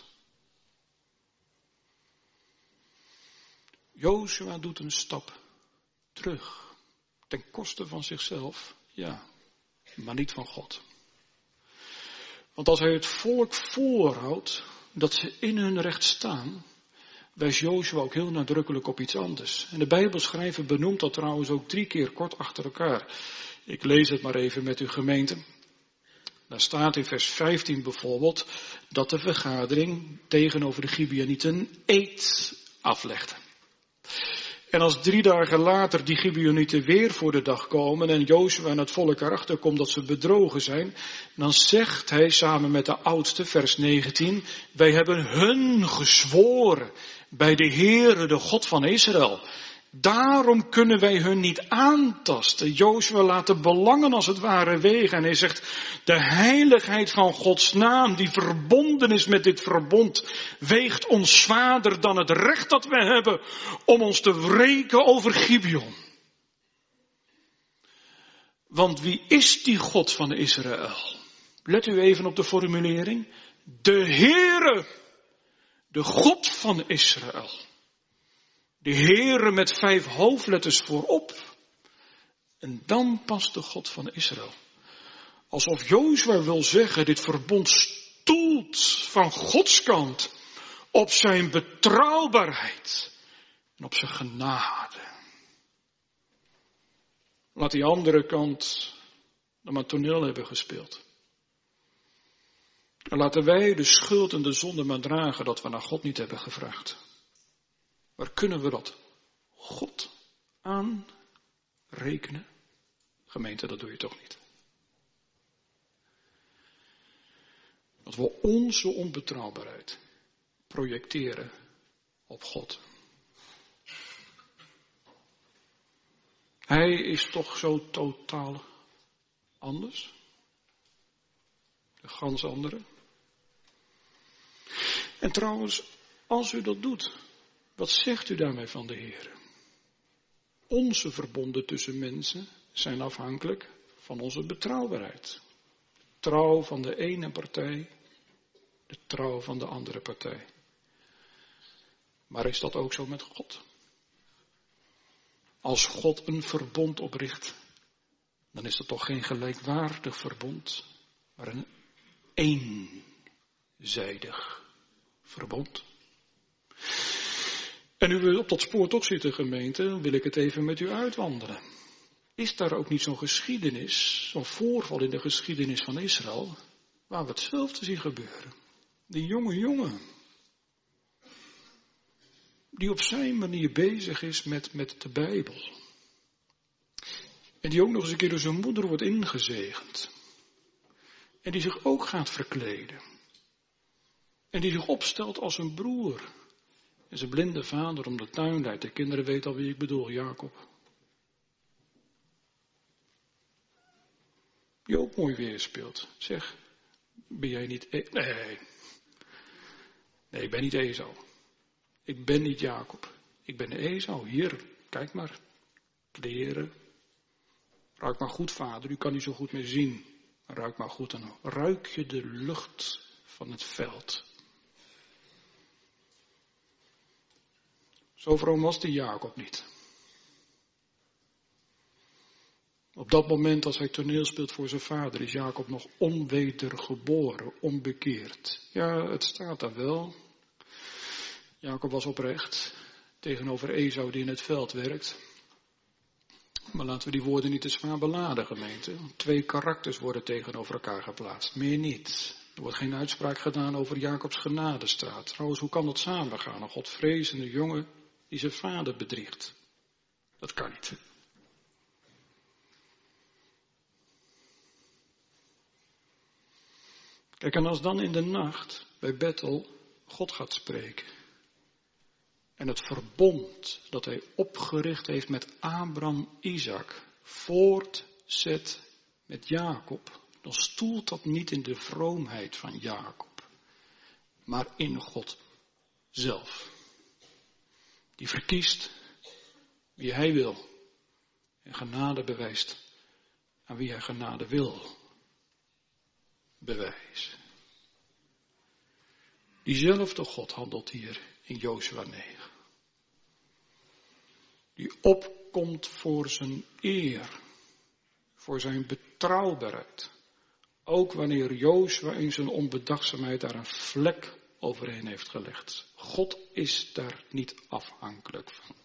[SPEAKER 1] Jozua doet een stap terug. Ten koste van zichzelf, ja, maar niet van God. Want als hij het volk voorhoudt dat ze in hun recht staan, wijst Jozua ook heel nadrukkelijk op iets anders. En de Bijbelschrijver benoemt dat trouwens ook drie keer kort achter elkaar. Ik lees het maar even met uw gemeente. Daar staat in vers vijftien bijvoorbeeld dat de vergadering tegenover de Gibeonieten eed aflegde. En als drie dagen later die Gibeonieten weer voor de dag komen en Jozua en het volk erachter komt dat ze bedrogen zijn, dan zegt hij samen met de oudste, vers negentien, wij hebben hun gezworen bij de Heere, de God van Israël. Daarom kunnen wij hun niet aantasten. Jozua laat de belangen als het ware wegen. En hij zegt, de heiligheid van Gods naam, die verbonden is met dit verbond, weegt ons zwaarder dan het recht dat we hebben om ons te wreken over Gibeon. Want wie is die God van Israël? Let u even op de formulering. De Heere, de God van Israël. De Heere met vijf hoofdletters voorop. En dan pas de God van Israël. Alsof Jozua wil zeggen, dit verbond stoelt van Gods kant op zijn betrouwbaarheid en op zijn genade. Laat die andere kant dan maar toneel hebben gespeeld. En laten wij de schuld en de zonde maar dragen dat we naar God niet hebben gevraagd. Waar kunnen we dat God aanrekenen? Gemeente, dat doe je toch niet. Dat we onze onbetrouwbaarheid projecteren op God. Hij is toch zo totaal anders. De gans andere. En trouwens, als u dat doet, wat zegt u daarmee van de Heer? Onze verbonden tussen mensen zijn afhankelijk van onze betrouwbaarheid. Trouw van de ene partij, de trouw van de andere partij. Maar is dat ook zo met God? Als God een verbond opricht, dan is dat toch geen gelijkwaardig verbond, maar een eenzijdig verbond. En nu we op dat spoor toch zitten, gemeente, wil ik het even met u uitwandelen. Is daar ook niet zo'n geschiedenis, zo'n voorval in de geschiedenis van Israël, waar we hetzelfde zien gebeuren? Die jonge jongen, die op zijn manier bezig is met, met de Bijbel. En die ook nog eens een keer door zijn moeder wordt ingezegend. En die zich ook gaat verkleden. En die zich opstelt als een broer. En zijn blinde vader om de tuin leidt. De kinderen weten al wie ik bedoel, Jacob. Die ook mooi weerspeelt. Zeg, ben jij niet... E- nee. Nee, ik ben niet Esau. Ik ben niet Jacob. Ik ben Esau. Hier, kijk maar. Kleren. Ruik maar goed, vader. U kan niet zo goed meer zien. Ruik maar goed. En ruik je de lucht van het veld. Zo vroom was die Jacob niet. Op dat moment als hij toneel speelt voor zijn vader, is Jacob nog onwedergeboren, onbekeerd. Ja, het staat daar wel. Jacob was oprecht tegenover Esau die in het veld werkt. Maar laten we die woorden niet te zwaar beladen, gemeente. Twee karakters worden tegenover elkaar geplaatst, meer niet. Er wordt geen uitspraak gedaan over Jacobs genadestraat. Trouwens, hoe kan dat samengaan? Een godvrezende jongen die zijn vader bedriegt. Dat kan niet. Kijk, en als dan in de nacht bij Bethel God gaat spreken. En het verbond dat hij opgericht heeft met Abraham, Isaac, voortzet met Jacob. Dan stoelt dat niet in de vroomheid van Jacob, maar in God zelf. Die verkiest wie hij wil en genade bewijst aan wie hij genade wil bewijzen. Diezelfde God handelt hier in Jozua negen. Die opkomt voor zijn eer, voor zijn betrouwbaarheid. Ook wanneer Jozua in zijn onbedachtzaamheid daar een vlek overheen heeft gelegd. God is daar niet afhankelijk van.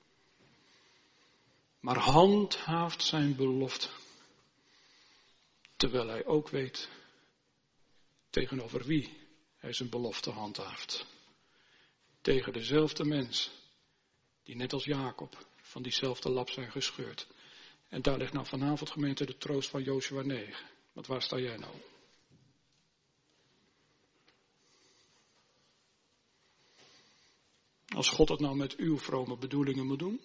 [SPEAKER 1] Maar handhaaft zijn belofte. Terwijl hij ook weet tegenover wie hij zijn belofte handhaaft. Tegen dezelfde mens die net als Jacob van diezelfde lap zijn gescheurd. En daar ligt nou vanavond, gemeente, de troost van Jozua negen. Want waar sta jij nou? Als God het nou met uw vrome bedoelingen moet doen?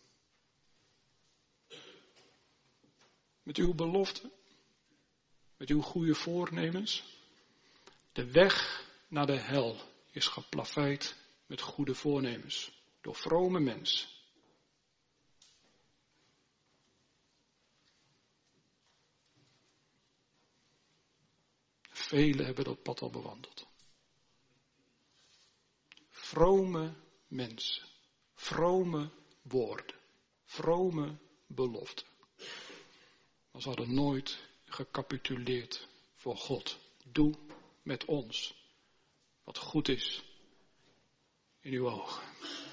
[SPEAKER 1] Met uw beloften? Met uw goede voornemens? De weg naar de hel is geplaveid met goede voornemens. Door vrome mensen. Velen hebben dat pad al bewandeld. Vrome mensen. Vrome woorden. Vrome beloften. Maar ze hadden nooit gecapituleerd voor God. Doe met ons wat goed is in uw ogen.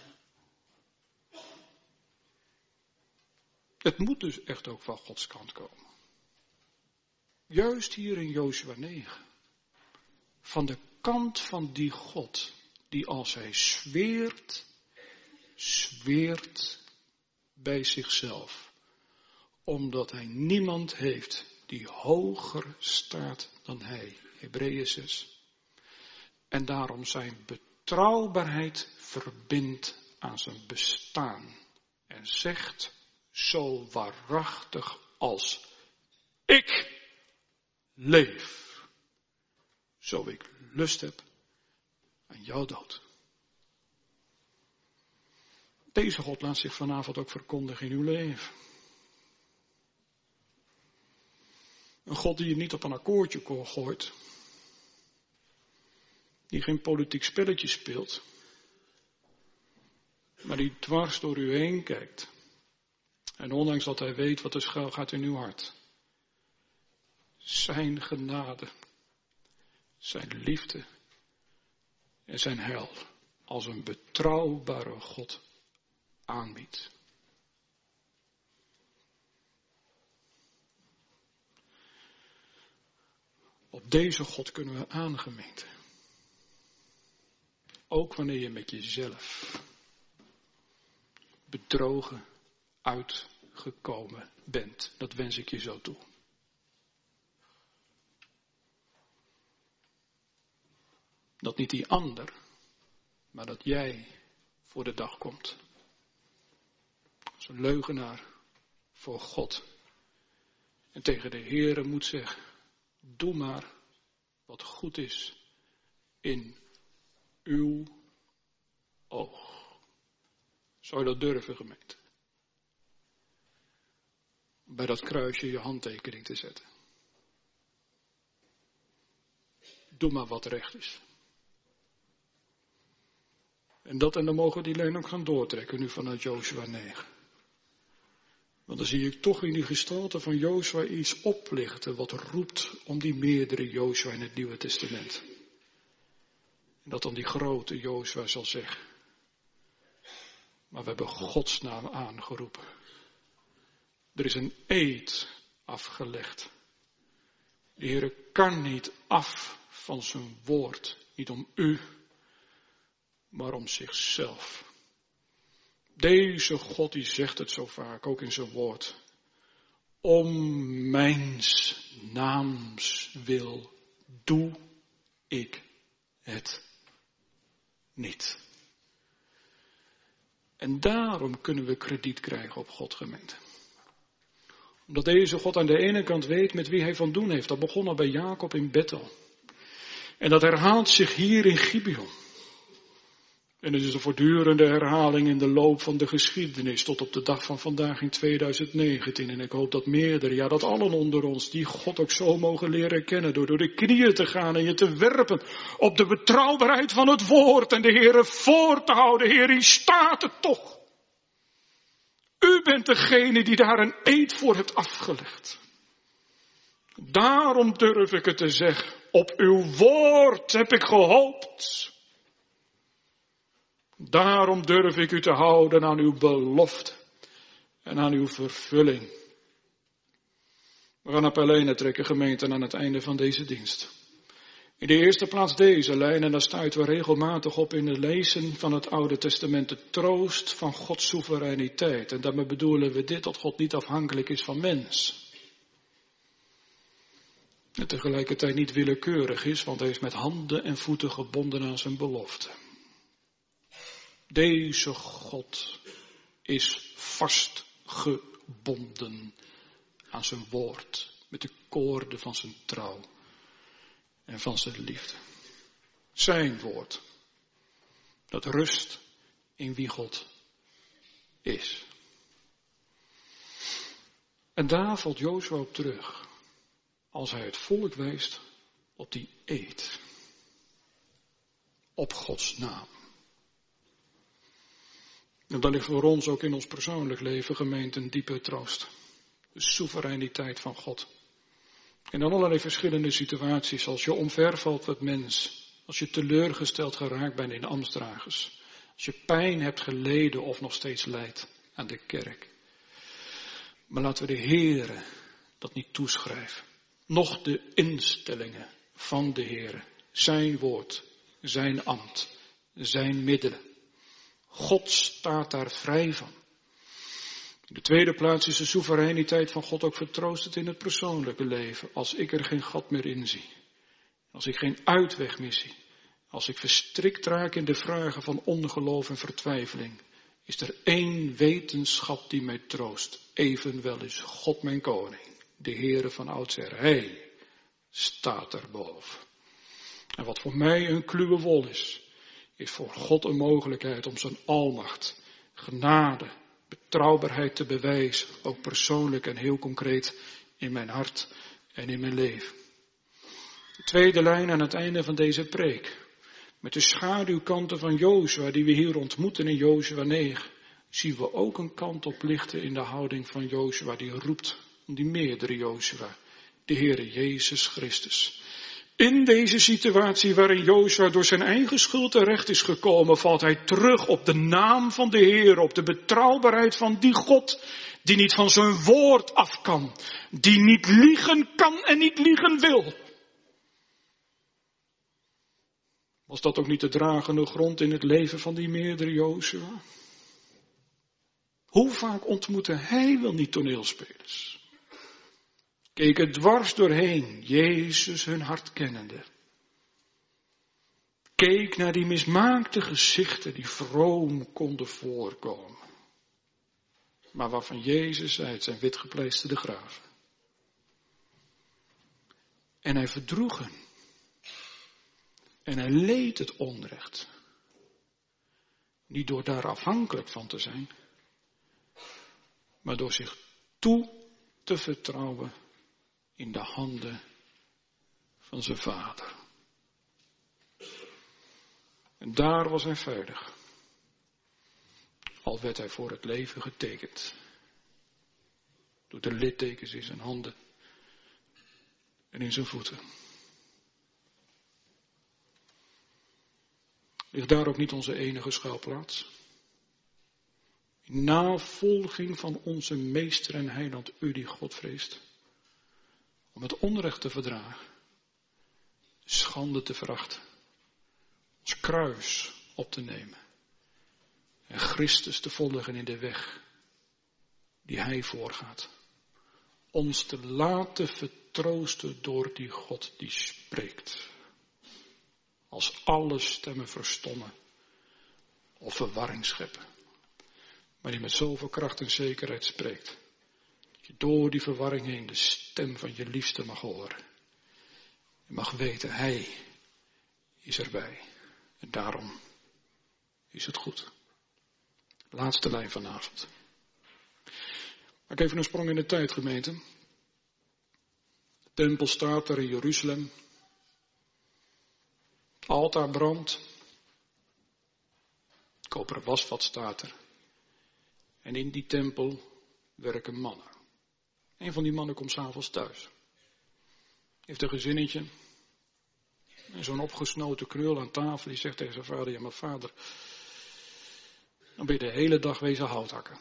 [SPEAKER 1] Het moet dus echt ook van Gods kant komen. Juist hier in Jozua negen. Van de kant van die God die als hij zweert, zweert bij zichzelf. Omdat hij niemand heeft die hoger staat dan hij. Hebreeën zes. En daarom zijn betrouwbaarheid verbindt aan zijn bestaan. En zegt zo waarachtig als ik leef. Zo ik lust heb aan jouw dood. Deze God laat zich vanavond ook verkondigen in uw leven. Een God die je niet op een akkoordje gooit. Die geen politiek spelletje speelt. Maar die dwars door u heen kijkt. En ondanks dat hij weet wat er schuil gaat in uw hart. Zijn genade. Zijn liefde. En zijn heil. Als een betrouwbare God aanbiedt. Op deze God kunnen we aangemeenten. Ook wanneer je met jezelf bedrogen uitgekomen bent. Dat wens ik je zo toe. Dat niet die ander, maar dat jij voor de dag komt. Als een leugenaar voor God. En tegen de Heere moet zeggen, doe maar wat goed is in uw oog. Zou je dat durven, gemeente? Bij dat kruisje je handtekening te zetten. Doe maar wat recht is. En dat en dan mogen we die lijn ook gaan doortrekken nu vanuit Jozua negen. Want dan zie ik toch in die gestalte van Jozua iets oplichten wat roept om die meerdere Jozua in het Nieuwe Testament. En dat dan die grote Jozua zal zeggen. Maar we hebben Gods naam aangeroepen. Er is een eed afgelegd. De Heere kan niet af van zijn woord. Niet om u, maar om zichzelf. Deze God die zegt het zo vaak, ook in zijn woord. Om mijns naams wil doe ik het niet. En daarom kunnen we krediet krijgen op God, gemeente. Omdat deze God aan de ene kant weet met wie hij van doen heeft. Dat begon al bij Jacob in Bethel. En dat herhaalt zich hier in Gibeon. En het is een voortdurende herhaling in de loop van de geschiedenis tot op de dag van vandaag in tweeduizend negentien. En ik hoop dat meerdere, ja dat allen onder ons, die God ook zo mogen leren kennen. Door door de knieën te gaan en je te werpen op de betrouwbaarheid van het woord. En de Heere voor te houden. Heer, hier staat het toch. U bent degene die daar een eed voor hebt afgelegd. Daarom durf ik het te zeggen. Op uw woord heb ik gehoopt. Daarom durf ik u te houden aan uw belofte en aan uw vervulling. We gaan appellen trekken, gemeente, aan het einde van deze dienst. In de eerste plaats deze lijn, en daar stuiten we regelmatig op in het lezen van het Oude Testament, de troost van Gods soevereiniteit. En daarmee bedoelen we dit, dat God niet afhankelijk is van mens. En tegelijkertijd niet willekeurig is, want hij is met handen en voeten gebonden aan zijn belofte. Deze God is vastgebonden aan zijn woord, met de koorden van zijn trouw en van zijn liefde. Zijn woord, dat rust in wie God is. En daar valt Jozua op terug, als hij het volk wijst op die eed, op Gods naam. En dat ligt voor ons ook in ons persoonlijk leven, gemeente, een diepe troost. De soevereiniteit van God. In allerlei verschillende situaties, als je omvervalt met mens, als je teleurgesteld geraakt bent in ambtsdragers, als je pijn hebt geleden of nog steeds lijdt aan de kerk. Maar laten we de Heere dat niet toeschrijven. Nog de instellingen van de Heere, zijn woord, zijn ambt, zijn middelen. God staat daar vrij van. In de tweede plaats is de soevereiniteit van God ook vertroostend in het persoonlijke leven. Als ik er geen gat meer in zie. Als ik geen uitweg meer zie. Als ik verstrikt raak in de vragen van ongeloof en vertwijfeling. Is er één wetenschap die mij troost. Evenwel is God mijn koning. De Heere van oudsher. Hij staat erboven. En wat voor mij een kluwe wol is. Is voor God een mogelijkheid om zijn almacht, genade, betrouwbaarheid te bewijzen. Ook persoonlijk en heel concreet in mijn hart en in mijn leven. De tweede lijn aan het einde van deze preek. Met de schaduwkanten van Jozua die we hier ontmoeten in Jozua negen. Zien we ook een kant op lichten in de houding van Jozua die roept om die meerdere Jozua. De Heere Jezus Christus. In deze situatie waarin Jozua door zijn eigen schuld terecht is gekomen, valt hij terug op de naam van de Heer, op de betrouwbaarheid van die God, die niet van zijn woord af kan, die niet liegen kan en niet liegen wil. Was dat ook niet de dragende grond in het leven van die meerdere Jozua? Hoe vaak ontmoette hij wel niet toneelspelers? Keek er dwars doorheen, Jezus hun hart kennende. Keek naar die mismaakte gezichten die vroom konden voorkomen. Maar waarvan Jezus zei, het zijn witgepleisterde graven. En hij verdroeg hen. En hij leed het onrecht. Niet door daar afhankelijk van te zijn, maar door zich toe te vertrouwen in de handen van zijn vader. En daar was hij veilig. Al werd hij voor het leven getekend. Door de littekens in zijn handen en in zijn voeten. Ligt daar ook niet onze enige schuilplaats? In navolging van onze meester en heiland, u die God vreest. Om het onrecht te verdragen. Schande te verachten. Ons kruis op te nemen. En Christus te volgen in de weg die hij voorgaat. Ons te laten vertroosten door die God die spreekt. Als alle stemmen verstommen of verwarring scheppen. Maar die met zoveel kracht en zekerheid spreekt. Dat je door die verwarring heen de stem van je liefste mag horen. Je mag weten, hij is erbij. En daarom is het goed. Laatste lijn vanavond. Maak even een sprong in de tijd, gemeente. De tempel staat daar in Jeruzalem. Het altaar brandt. Het koperen wasvat staat er. En in die tempel werken mannen. Een van die mannen komt 's avonds thuis. Heeft een gezinnetje. En zo'n opgesnoten knul aan tafel. Die zegt tegen zijn vader, ja maar vader, dan ben je de hele dag wezen hout hakken.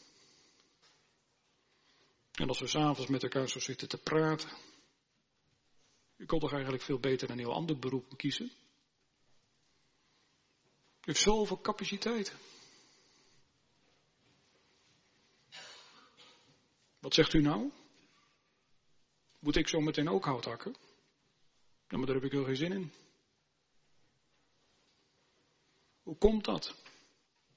[SPEAKER 1] En als we 's avonds met elkaar zo zitten te praten. U kon toch eigenlijk veel beter een heel ander beroep kiezen. U heeft zoveel capaciteiten. Wat zegt u nou? Moet ik zo meteen ook hout hakken? Ja, maar daar heb ik heel geen zin in. Hoe komt dat?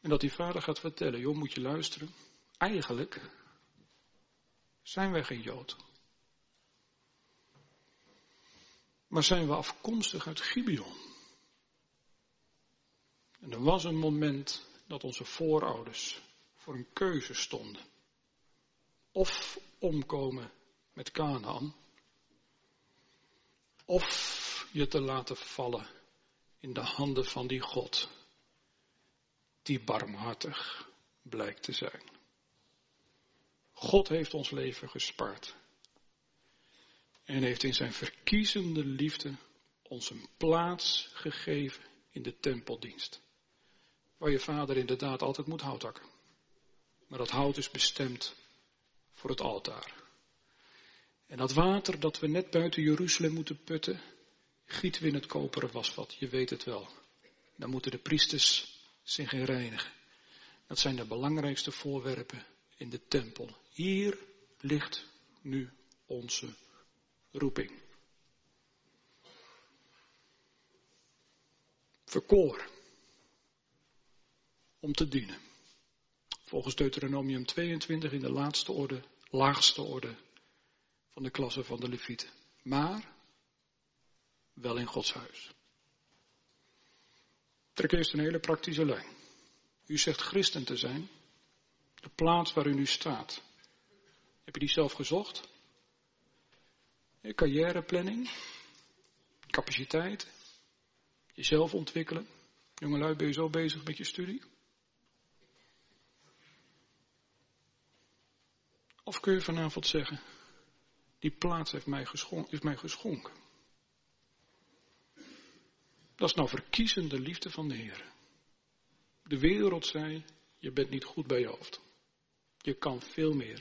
[SPEAKER 1] En dat die vader gaat vertellen, joh, moet je luisteren. Eigenlijk zijn wij geen Jood. Maar zijn we afkomstig uit Gibeon. En er was een moment dat onze voorouders voor een keuze stonden. Of omkomen met Kanaan. Of je te laten vallen in de handen van die God. Die barmhartig blijkt te zijn. God heeft ons leven gespaard. En heeft in zijn verkiezende liefde ons een plaats gegeven in de tempeldienst. Waar je vader inderdaad altijd moet hout hakken. Maar dat hout is bestemd voor het altaar. En dat water dat we net buiten Jeruzalem moeten putten, gieten we in het koperen wasvat. Je weet het wel. Dan moeten de priesters zich in reinigen. Dat zijn de belangrijkste voorwerpen in de tempel. Hier ligt nu onze roeping. Verkoren. Om te dienen. Volgens Deuteronomium tweeëntwintig in de laatste orde, laagste orde van de klasse van de Levieten. Maar wel in Gods huis. Trek eerst een hele praktische lijn. U zegt christen te zijn. De plaats waar u nu staat. Heb je die zelf gezocht? Carrièreplanning. Capaciteit. Jezelf ontwikkelen. Jongelui, ben je zo bezig met je studie? Of kun je vanavond zeggen, die plaats heeft mij geschonken, is mij geschonken. Dat is nou verkiezende liefde van de Heer. De wereld zei, je bent niet goed bij je hoofd. Je kan veel meer.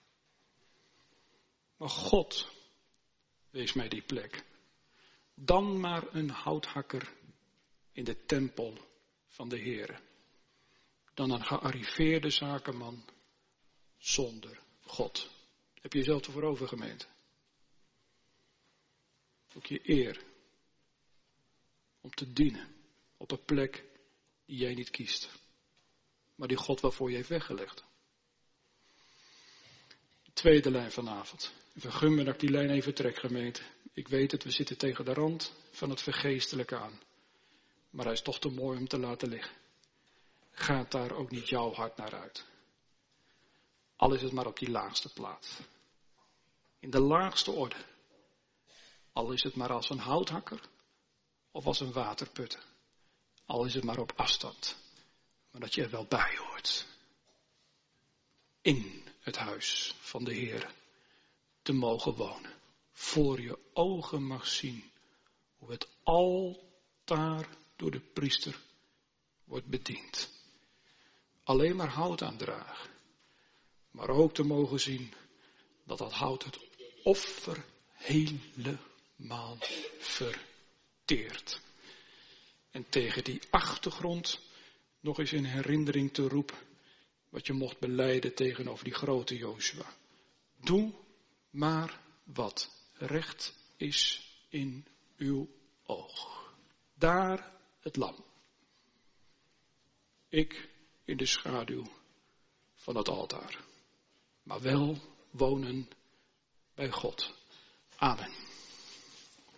[SPEAKER 1] Maar God wees mij die plek. Dan maar een houthakker in de tempel van de Heer. Dan een gearriveerde zakenman zonder God. Heb je jezelf ervoor over, gemeente? Ook je eer. Om te dienen op een plek die jij niet kiest. Maar die God waarvoor je heeft weggelegd. De tweede lijn vanavond. Vergun me dat ik die lijn even trek, gemeente. Ik weet het, we zitten tegen de rand van het vergeestelijke aan. Maar hij is toch te mooi om te laten liggen. Gaat daar ook niet jouw hart naar uit? Al is het maar op die laagste plaats. In de laagste orde. Al is het maar als een houthakker of als een waterputter. Al is het maar op afstand. Maar dat je er wel bij hoort. In het huis van de Heer te mogen wonen. Voor je ogen mag zien hoe het altaar door de priester wordt bediend. Alleen maar hout aandragen. Maar ook te mogen zien dat dat hout het offer helemaal verteert. En tegen die achtergrond nog eens in herinnering te roepen wat je mocht belijden tegenover die grote Jozua. Doe maar wat recht is in uw oog. Daar het lam. Ik in de schaduw van het altaar. Maar wel wonen bij God. Amen.